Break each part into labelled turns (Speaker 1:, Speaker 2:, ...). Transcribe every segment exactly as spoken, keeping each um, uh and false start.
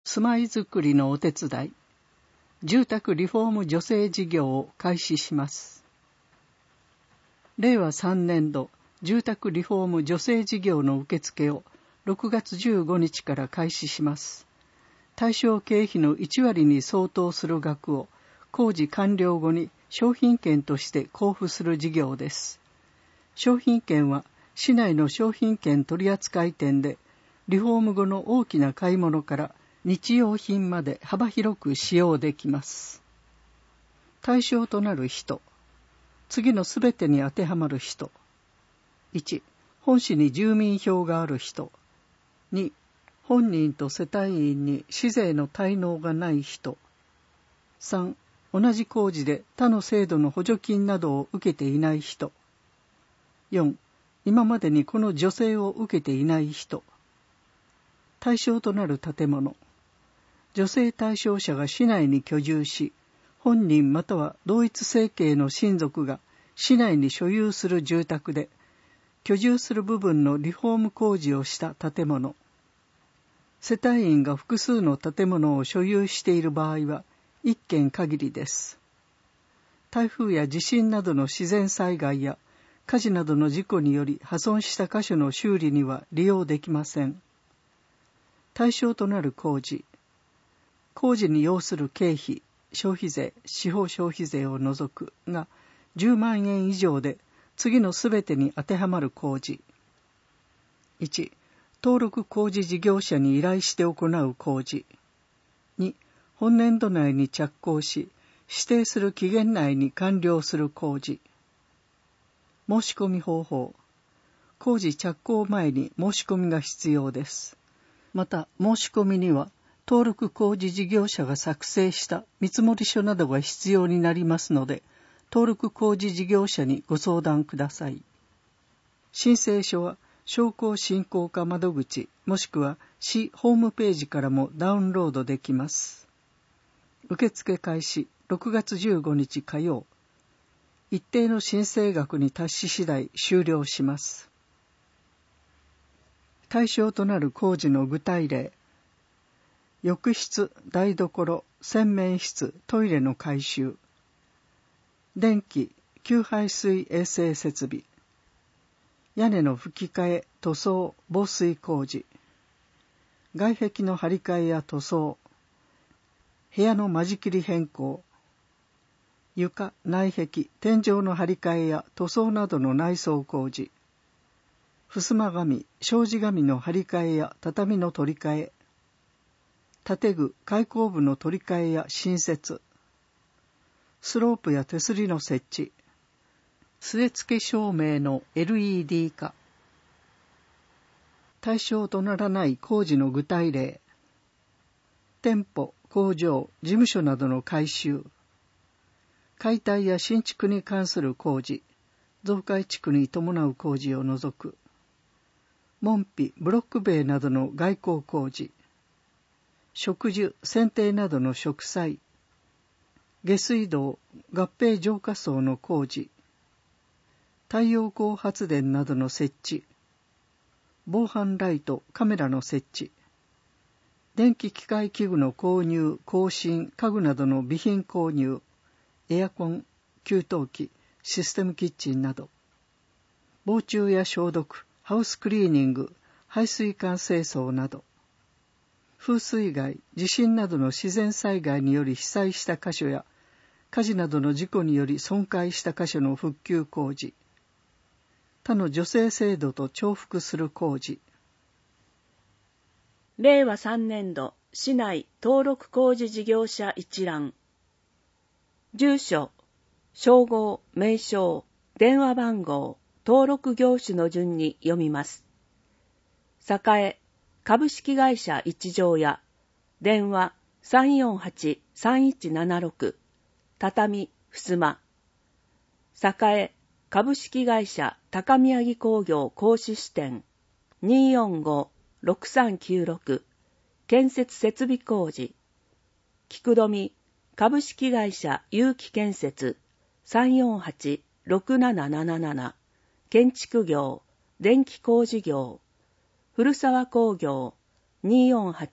Speaker 1: 住まいづくりのお手伝い、住宅リフォーム助成事業を開始します。れいわさんねんど住宅リフォーム助成事業の受付をろくがつじゅうごにちから開始します。対象経費のいちわりに相当する額を工事完了後に商品券として交付する事業です。商品券は市内の商品券取扱店でリフォーム後の大きな買い物から日用品まで幅広く使用できます。対象となる人、次のすべてに当てはまる人。いち、本市に住民票がある人。に、本人と世帯員に市税の滞納がない人。さん、同じ工事で他の制度の補助金などを受けていない人。よん、今までにこの助成を受けていない人。対象となる建物。助成対象者が市内に居住し、本人または同一生系の親族が市内に所有する住宅で、居住する部分のリフォーム工事をした建物。世帯員が複数の建物を所有している場合はいっけん限りです。台風や地震などの自然災害や火事などの事故により破損した箇所の修理には利用できません。対象となる工事。工事に要する経費、消費税、司法消費税を除くがじゅうまんえん以上で次のすべてに当てはまる工事。いち、登録工事事業者に依頼して行う工事。に、本年度内に着工し、指定する期限内に完了する工事。申し込み方法。工事着工前に申し込みが必要です。また、申し込みには、登録工事事業者が作成した見積書などが必要になりますので、登録工事事業者にご相談ください。申請書は商工振興課窓口もしくは市ホームページからもダウンロードできます。受付開始ろくがつじゅうごにち火曜。一定の申請額に達し次第終了します。対象となる工事の具体例。浴室、台所、洗面室、トイレの改修。電気、給排水衛生設備。屋根の吹き替え、塗装、防水工事。外壁の張り替えや塗装。部屋の間仕切り変更。床、内壁、天井の張り替えや塗装などの内装工事。襖紙、障子紙の張り替えや畳の取り替え。建具、開口部の取り替えや新設。スロープや手すりの設置。据え付け照明の エルイーディー 化。対象とならない工事の具体例。店舗、工場、事務所などの改修。解体や新築に関する工事、増改築に伴う工事を除く。門扉、ブロック塀などの外構工事。植樹、剪定などの植栽。下水道、合併浄化槽の工事。太陽光発電などの設置。防犯ライト、カメラの設置。電気機械器具の購入、更新、家具などの備品購入。エアコン、給湯器、システムキッチンなど。防虫や消毒、ハウスクリーニング、排水管清掃など。風水害、地震などの自然災害により被災した箇所や、火事などの事故により損壊した箇所の復旧工事。他の助成制度と重複する工事。
Speaker 2: れいわさんねんど市内登録工事事業者一覧。住所、称号、名称、電話番号、登録業種の順に読みます。栄株式会社一条屋、電話 さんよんはちさんいちななろく、畳、襖。栄株式会社高宮城工業講師支店 にーよんごろくさんきゅうろく 建設設備工事。菊富株式会社有機建設 さんよんはちろくなななななな 建築業、電気工事業。古沢工業 にーよんはち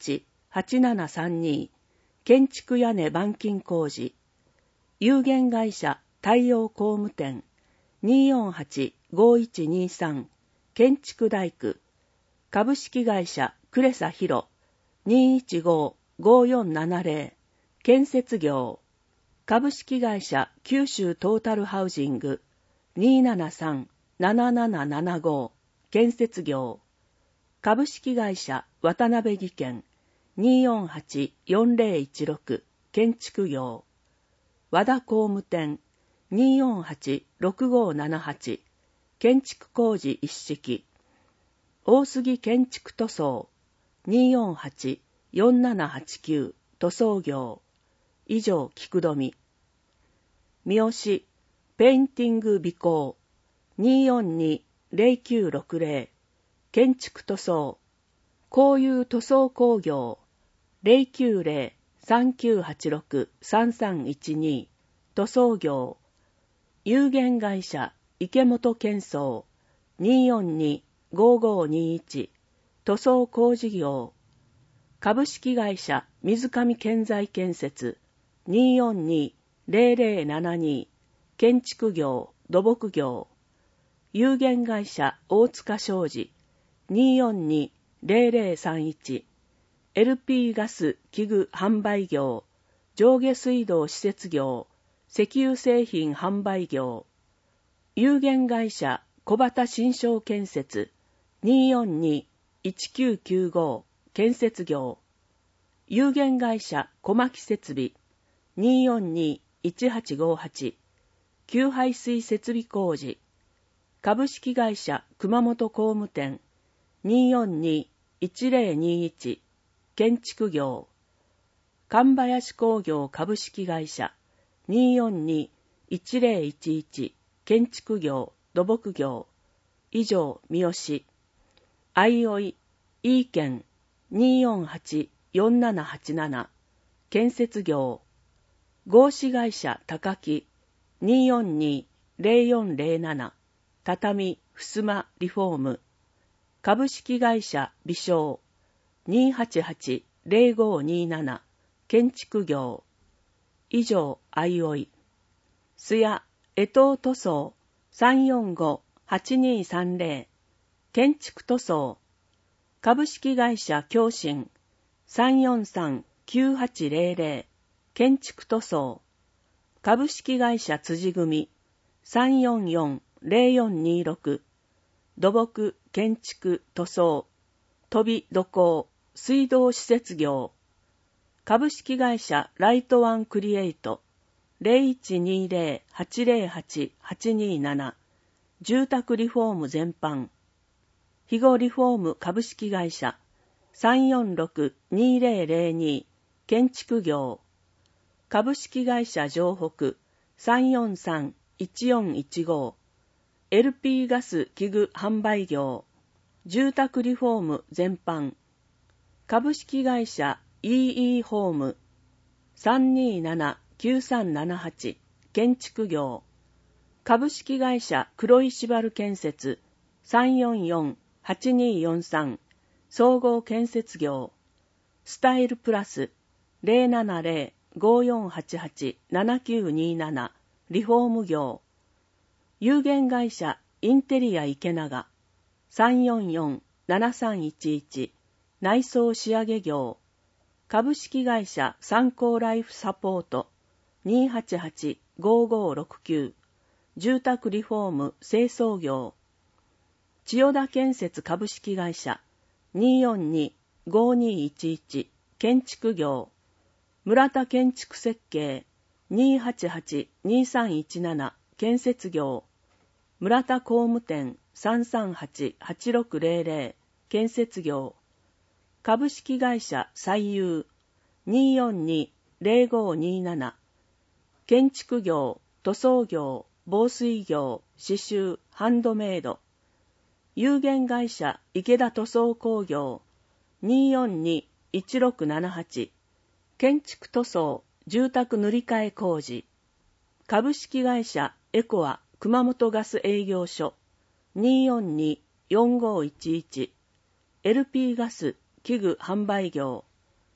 Speaker 2: はちななさんに建築屋根板金工事。有限会社太陽工務店 にーよんはちごいちにさん 建築大工。株式会社クレサヒロ にーいちごごよんななゼロ 建設業。株式会社九州トータルハウジング にーななさんななななななご 建設業。株式会社渡辺技研 にーよんはちよんゼロいちろく 建築業。和田工務店 にーよんはちろくごななはち 建築工事一式。大杉建築塗装 にーよんはちよんななはちきゅう 塗装業。以上聞くどみ。三好ペインティング美工 にーよんにゼロきゅうろくゼロ 建築塗装。工友塗装工業 ゼロきゅうゼロさんきゅうはちろくさんさんいちに 塗装業。有限会社池本建装 にーよんにごごにいち 塗装工事業。株式会社水上建材建設 にーよんにゼロゼロななに 建築業土木業。有限会社大塚商事 にーよんにゼロゼロさんいち エルピー ガス器具販売業。上下水道施設業。石油製品販売業。有限会社小畑新商建設 にーよんにいちきゅうきゅうご 建設業。有限会社小牧設備 にーよんにいちはちごはち 給排水設備工事。株式会社熊本工務店 にーよんにいちゼロにいち 建築業。神林工業株式会社 にーよんにいちゼロいちいち 建築業土木業。以上三好。相生井伊県 にーよんはちよんななはちなな 建設業。合資会社高木 にーよんにゼロよんゼロなな 畳襖リフォーム。株式会社美商 にーはちはちゼロごになな 建築業。以上相生。須谷江東塗装 さんよんごはちにさんゼロ 建築塗装。株式会社共振 さんよんさんきゅうはちゼロゼロ 建築塗装。株式会社辻組 さんよんよんゼロよんにろく 土木建築塗装。飛び土工水道施設業。株式会社ライトワンクリエイト ゼロいちにゼロはちゼロはちはちになな 住宅リフォーム全般。肥後リフォーム株式会社 さんよんろくにゼロゼロに 建築業。株式会社城北 さんよんさんいちよんいちご エルピー ガス器具販売業。住宅リフォーム全般。株式会社 イーイー ホーム さんにななきゅうさんななはち 建築業。株式会社黒石原建設 さんよんよんはちによんさん 総合建設業。スタイルプラス ゼロななゼロごよんはちはちななきゅうになな リフォーム業。有限会社インテリア池永 さんよんよんななさんいちいち 内装仕上げ業。株式会社三幸ライフサポート にーはちはちごごろくきゅう 住宅リフォーム清掃業。千代田建設株式会社 にーよんにごにいちいち 建築業。村田建築設計 にーはちはちにさんいちなな 建設業。村田工務店 さんさんはちはちろくゼロゼロ 建設業。株式会社最優 にーよんにゼロごになな 建築業、塗装業、防水業、刺繍、ハンドメイド。有限会社池田塗装工業 にーよんにいちろくななはち 建築塗装、住宅塗り替え工事。株式会社エコア熊本ガス営業所 にーよんによんごいちいち エルピー ガス器具販売業。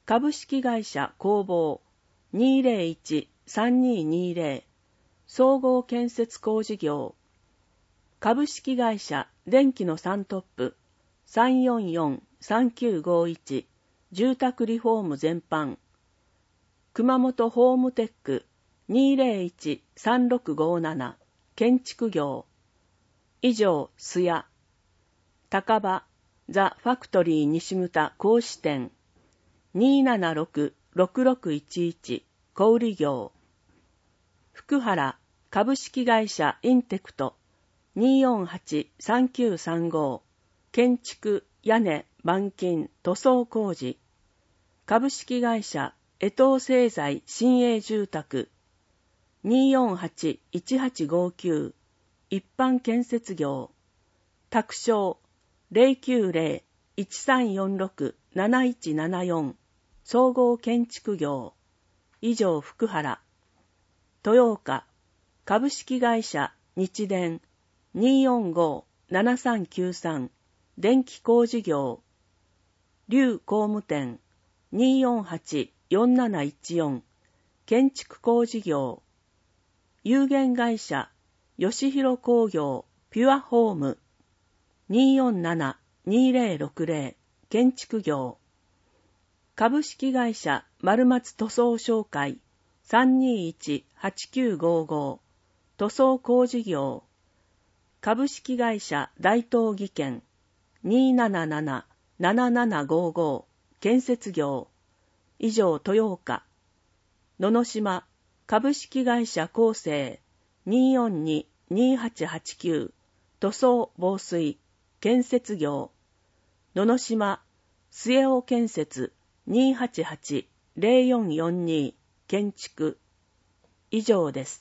Speaker 2: 株式会社工房 にーぜろいち さんにーにーぜろ 総合建設工事業、株式会社電気のさんトップ さんよんよん さんきゅうごいち 住宅リフォーム全般、熊本ホームテック にーぜろいち さんろくごなな 建築業、以上須谷、高場ザ・ファクトリー西牟講師店 にーななろく ろくろくいちいち 小売業、福原株式会社インテクト にーよんはち さんきゅうさんご 建築屋根板金塗装工事、株式会社江藤製材新営住宅 にーよんはち いちはちごきゅう 一般建設業、宅商 ゼロきゅうゼロ いちさんよんろく なないちななよん 総合建築業、以上福原、豊岡株式会社日電 にーよんご ななさんきゅうさん 電気工事業、龍工務店 にーよんはち よんなないちよん 建築工事業、有限会社吉弘工業ピュアホーム にーよんなな にーぜろろくぜろ 建築業、株式会社丸松塗装商会 さんにーいち はちきゅうごご 塗装工事業、株式会社大東技研 にーなななな ななななごご 建設業、以上豊岡、野々島株式会社厚生 にーよんに にーはちはちきゅう 塗装防水建設業、野々島末尾建設 にーはちはち ゼロよんよんに 建築、以上です。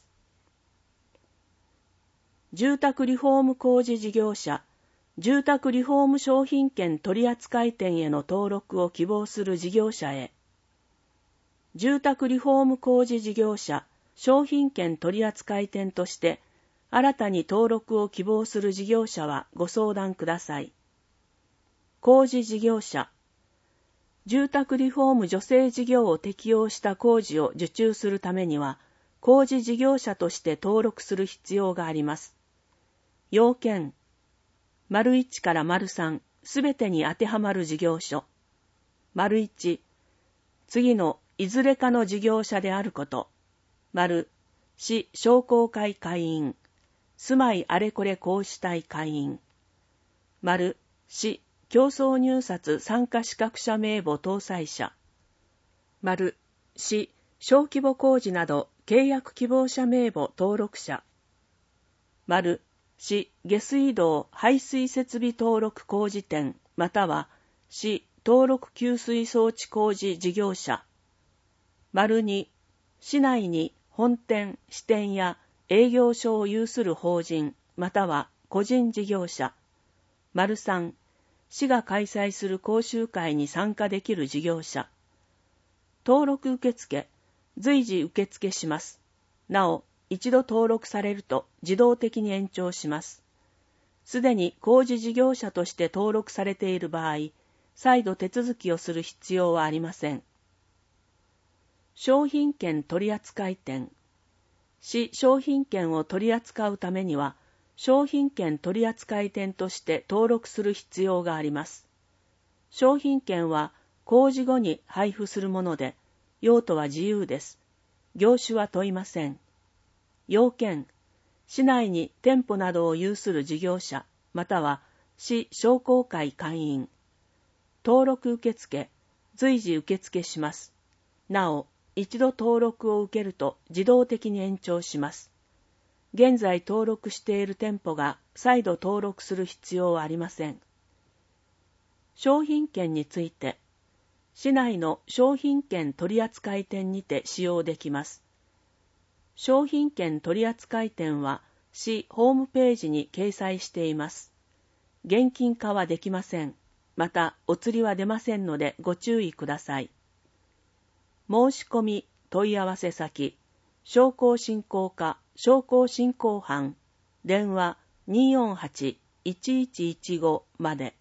Speaker 2: 住宅リフォーム工事事業者、住宅リフォーム商品券取扱店への登録を希望する事業者へ、住宅リフォーム工事事業者商品券取扱店として新たに登録を希望する事業者はご相談ください。工事事業者、住宅リフォーム助成事業を適用した工事を受注するためには工事事業者として登録する必要があります。要件、丸いちから丸さんすべてに当てはまる事業所。丸いち、次のいずれかの事業者であること。丸、市商工会会員、住まいあれこれ公主体会員。丸、市競争入札参加資格者名簿搭載者。丸、市小規模工事など契約希望者名簿登録者。丸、市下水道排水設備登録工事店または市登録給水装置工事事業者。丸に、市内に本店、支店や営業所を有する法人または個人事業者。丸さん、市が開催する講習会に参加できる事業者。登録受付、随時受付します。なお、一度登録されると自動的に延長します。すでに工事事業者として登録されている場合、再度手続きをする必要はありません。商品券取扱店。市商品券を取り扱うためには、商品券取扱店として登録する必要があります。商品券は工事後に配布するもので、用途は自由です。業種は問いません。要件、市内に店舗などを有する事業者、または市商工会会員。登録受付、随時受付します。なお、一度登録を受けると自動的に延長します。現在登録している店舗が再度登録する必要はありません。商品券について、市内の商品券取扱店にて使用できます。商品券取扱店は市ホームページに掲載しています。現金化はできません。また、お釣りは出ませんのでご注意ください。申し込み問い合わせ先、商工振興課商工振興班、電話 にーよんはち いちいちいちご まで。